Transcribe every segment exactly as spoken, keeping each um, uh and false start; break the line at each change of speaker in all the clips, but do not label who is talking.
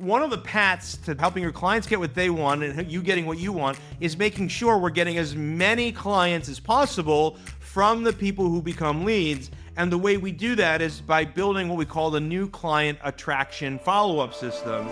One of the paths to helping your clients get what they want and you getting what you want is making sure we're getting as many clients as possible from the people who become leads. And the way we do that is by building what we call the new client attraction follow-up system.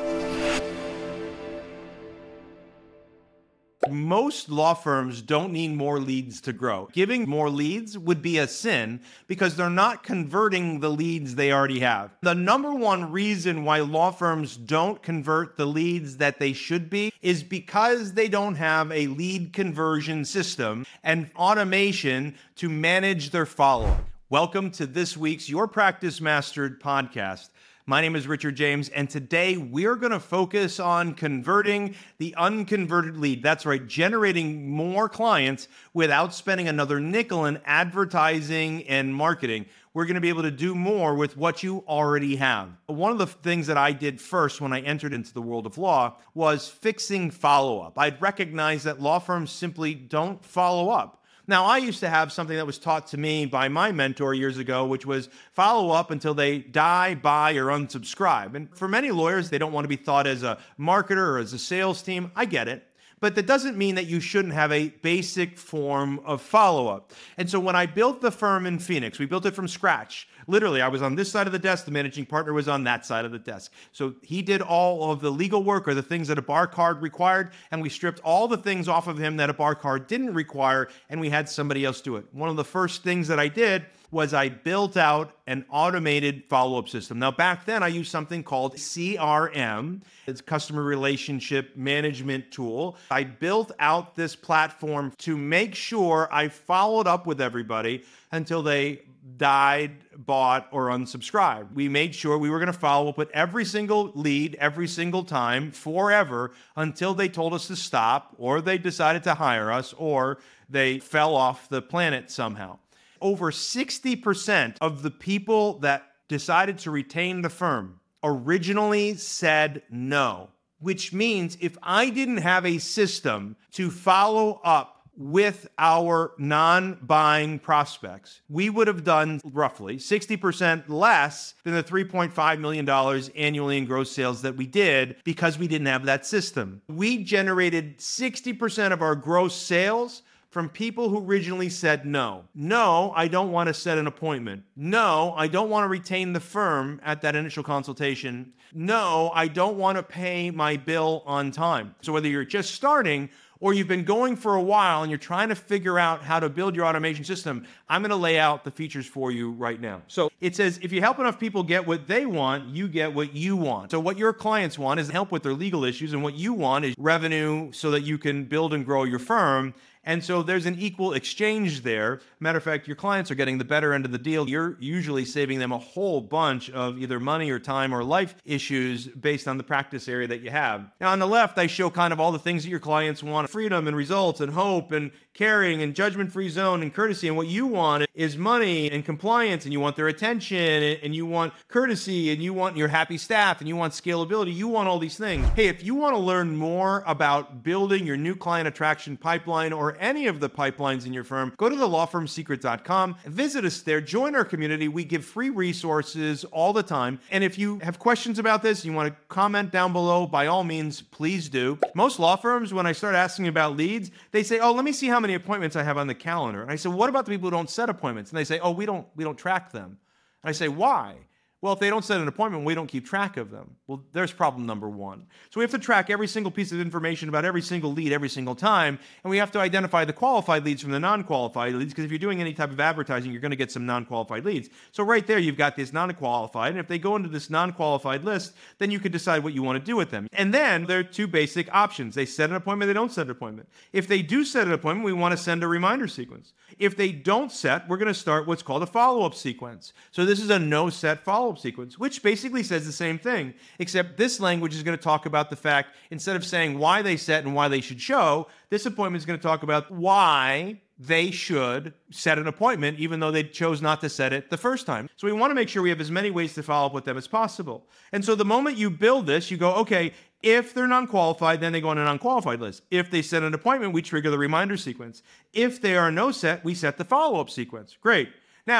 Most law firms don't need more leads to grow. Giving more leads would be a sin because they're not converting the leads they already have. The number one reason why law firms don't convert the leads that they should be is because they don't have a lead conversion system and automation to manage their follow-up. Welcome to this week's Your Practice Mastered podcast. My name is Richard James, and today we're going to focus on converting the unconverted lead. That's right, generating more clients without spending another nickel in advertising and marketing. We're going to be able to do more with what you already have. One of the things that I did first when I entered into the world of law was fixing follow-up. I'd recognized that law firms simply don't follow up. Now, I used to have something that was taught to me by my mentor years ago, which was follow up until they die, buy, or unsubscribe. And for many lawyers, they don't want to be thought as a marketer or as a sales team. I get it. But that doesn't mean that you shouldn't have a basic form of follow-up. And so when I built the firm in Phoenix, we built it from scratch. Literally, I was on this side of the desk, the managing partner was on that side of the desk. So he did all of the legal work or the things that a bar card required, and we stripped all the things off of him that a bar card didn't require, and we had somebody else do it. One of the first things that I did was I built out an automated follow-up system. Now, back then, I used something called C R M. It's a customer relationship management tool. I built out this platform to make sure I followed up with everybody until they died, bought, or unsubscribed. We made sure we were going to follow up with every single lead, every single time, forever, until they told us to stop, or they decided to hire us, or they fell off the planet somehow. Over sixty percent of the people that decided to retain the firm originally said no, which means if I didn't have a system to follow up with our non-buying prospects, we would have done roughly sixty percent less than the three point five million dollars annually in gross sales that we did because we didn't have that system. We generated sixty percent of our gross sales from people who originally said no. No, I don't want to set an appointment. No, I don't want to retain the firm at that initial consultation. No, I don't want to pay my bill on time. So whether you're just starting or you've been going for a while and you're trying to figure out how to build your automation system, I'm going to lay out the features for you right now. So it says, if you help enough people get what they want, you get what you want. So what your clients want is help with their legal issues, and what you want is revenue so that you can build and grow your firm. And so there's an equal exchange there. Matter of fact, your clients are getting the better end of the deal. You're usually saving them a whole bunch of either money or time or life issues based on the practice area that you have. Now, on the left, I show kind of all the things that your clients want: freedom and results and hope and caring and judgment-free zone and courtesy. And what you want is money and compliance, and you want their attention, and you want courtesy, and you want your happy staff, and you want scalability. You want all these things. Hey, if you want to learn more about building your new client attraction pipeline or any of the pipelines in your firm, go to the law firm secret dot com, visit us there, join our community. We give free resources all the time. And if you have questions about this, you want to comment down below, by all means, please do. Most law firms, when I start asking about leads, they say, oh, let me see how many appointments I have on the calendar. And I say, what about the people who don't set appointments? And they say, oh, we don't, we don't track them. And I say, why? Well, if they don't set an appointment, we don't keep track of them. Well, there's problem number one. So we have to track every single piece of information about every single lead every single time, and we have to identify the qualified leads from the non-qualified leads, because if you're doing any type of advertising, you're going to get some non-qualified leads. So right there, you've got this non-qualified, and if they go into this non-qualified list, then you can decide what you want to do with them. And then there are two basic options. They set an appointment, they don't set an appointment. If they do set an appointment, we want to send a reminder sequence. If they don't set, we're going to start what's called a follow-up sequence. So this is a no-set follow-up sequence, which basically says the same thing, except this language is going to talk about the fact, instead of saying why they set and why they should show, this appointment is going to talk about why they should set an appointment, even though they chose not to set it the first time. So we want to make sure we have as many ways to follow up with them as possible. And so the moment you build this, you go, okay, if they're non-qualified, then they go on a non-qualified list. If they set an appointment, we trigger the reminder sequence. If they are no set, we set the follow-up sequence. Great. Now,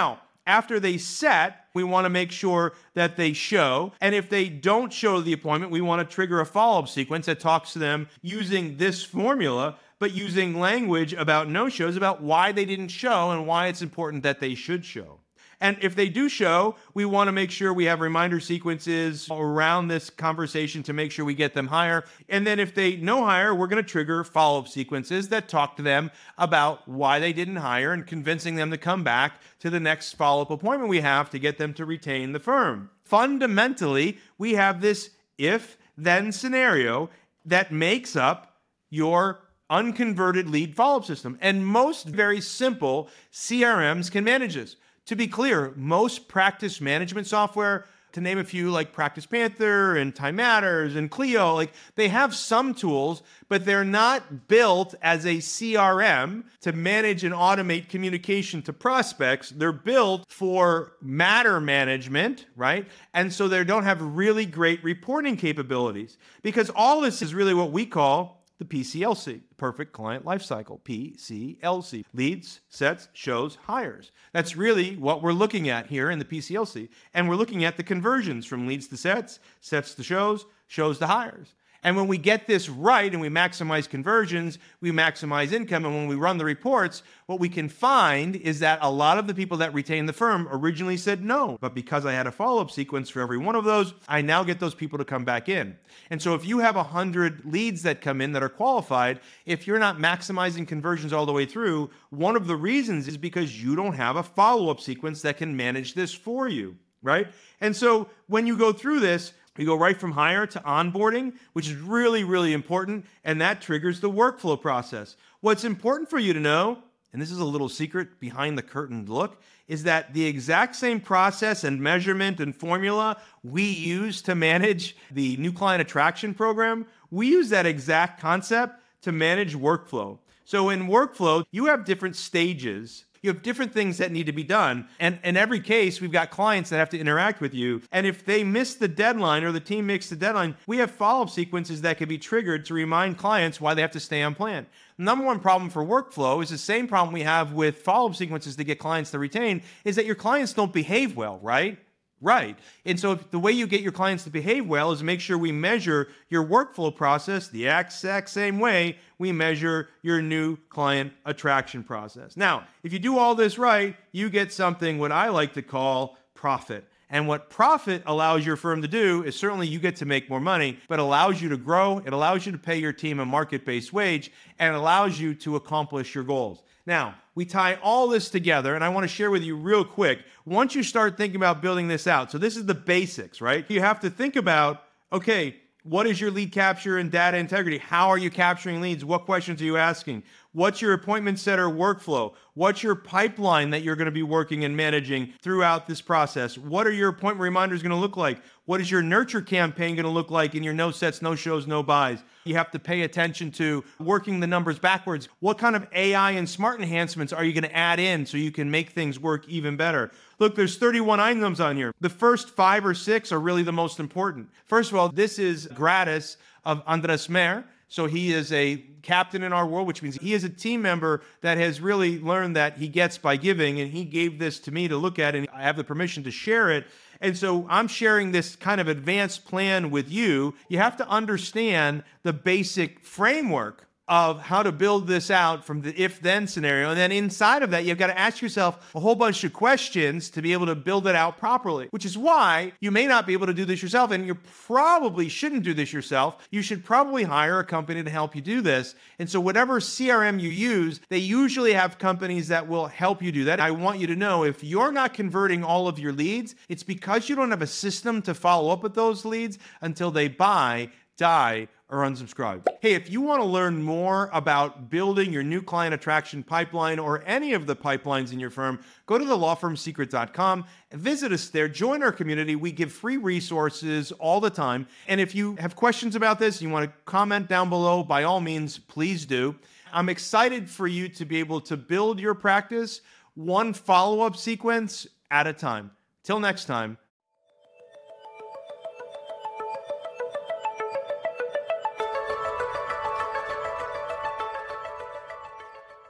After they set, we want to make sure that they show. And if they don't show the appointment, we want to trigger a follow-up sequence that talks to them using this formula, but using language about no-shows, about why they didn't show and why it's important that they should show. And if they do show, we want to make sure we have reminder sequences around this conversation to make sure we get them higher. And then if they no hire, we're going to trigger follow-up sequences that talk to them about why they didn't hire and convincing them to come back to the next follow-up appointment we have to get them to retain the firm. Fundamentally, we have this if-then scenario that makes up your unconverted lead follow-up system. And most very simple C R Ms can manage this. To be clear, most practice management software, to name a few like Practice Panther and Time Matters and Clio, like they have some tools, but they're not built as a C R M to manage and automate communication to prospects. They're built for matter management, right? And so they don't have really great reporting capabilities because all this is really what we call the P C L C, Perfect Client Lifecycle, P C L C, leads, sets, shows, hires. That's really what we're looking at here in the P C L C. And we're looking at the conversions from leads to sets, sets to shows, shows to hires. And when we get this right and we maximize conversions, we maximize income. And when we run the reports, what we can find is that a lot of the people that retain the firm originally said no. But because I had a follow-up sequence for every one of those, I now get those people to come back in. And so if you have one hundred leads that come in that are qualified, if you're not maximizing conversions all the way through, one of the reasons is because you don't have a follow-up sequence that can manage this for you, right? And so when you go through this, we go right from hire to onboarding, which is really, really important, and that triggers the workflow process. What's important for you to know, and this is a little secret behind the curtain look, is that the exact same process and measurement and formula we use to manage the new client attraction program, we use that exact concept to manage workflow. So in workflow, you have different stages. You have different things that need to be done. And in every case, we've got clients that have to interact with you. And if they miss the deadline or the team makes the deadline, we have follow-up sequences that can be triggered to remind clients why they have to stay on plan. Number one problem for workflow is the same problem we have with follow-up sequences to get clients to retain, is that your clients don't behave well, right? Right. And so if the way you get your clients to behave well is make sure we measure your workflow process the exact same way we measure your new client attraction process. Now, if you do all this right, you get something what I like to call profit. And what profit allows your firm to do is certainly you get to make more money, but allows you to grow, it allows you to pay your team a market-based wage, and it allows you to accomplish your goals. Now, we tie all this together, and I want to share with you real quick, once you start thinking about building this out, so this is the basics, right? You have to think about, okay, what is your lead capture and data integrity? How are you capturing leads? What questions are you asking? What's your appointment setter workflow? What's your pipeline that you're going to be working and managing throughout this process? What are your appointment reminders going to look like? What is your nurture campaign going to look like in your no sets, no shows, no buys? You have to pay attention to working the numbers backwards. What kind of A I and smart enhancements are you going to add in so you can make things work even better? Look, there's thirty-one items on here. The first five or six are really the most important. First of all, this is gratis of Andres Mer. So he is a captain in our world, which means he is a team member that has really learned that he gets by giving, and he gave this to me to look at, and I have the permission to share it. And so I'm sharing this kind of advanced plan with you. You have to understand the basic framework of how to build this out from the if-then scenario. And then inside of that, you've got to ask yourself a whole bunch of questions to be able to build it out properly, which is why you may not be able to do this yourself, and you probably shouldn't do this yourself. You should probably hire a company to help you do this. And so whatever C R M you use, they usually have companies that will help you do that. I want you to know if you're not converting all of your leads, it's because you don't have a system to follow up with those leads until they buy, die, or unsubscribe. Hey, if you want to learn more about building your new client attraction pipeline or any of the pipelines in your firm, go to the law firm secret dot com, visit us there, join our community. We give free resources all the time. And if you have questions about this, you want to comment down below, by all means, please do. I'm excited for you to be able to build your practice one follow-up sequence at a time. Till next time,